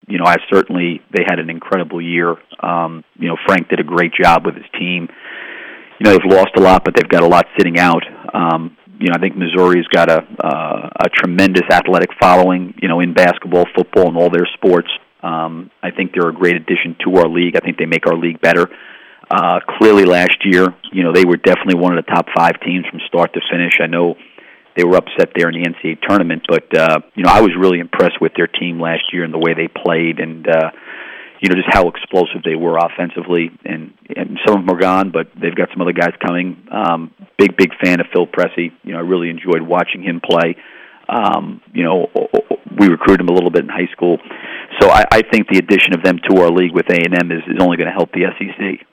they had an incredible year. Frank did a great job with his team. They've lost a lot, but they've got a lot sitting out. I think Missouri's got a tremendous athletic following, in basketball, football, and all their sports. I think they're a great addition to our league. I think they make our league better. Clearly last year, they were definitely one of the top 5 teams from start to finish. I know they were upset there in the NCAA tournament, but, I was really impressed with their team last year and the way they played and, just how explosive they were offensively. And some of them are gone, but they've got some other guys coming. Big fan of Phil Pressey. I really enjoyed watching him play. We recruited him a little bit in high school. So I think the addition of them to our league with A&M is only going to help the SEC.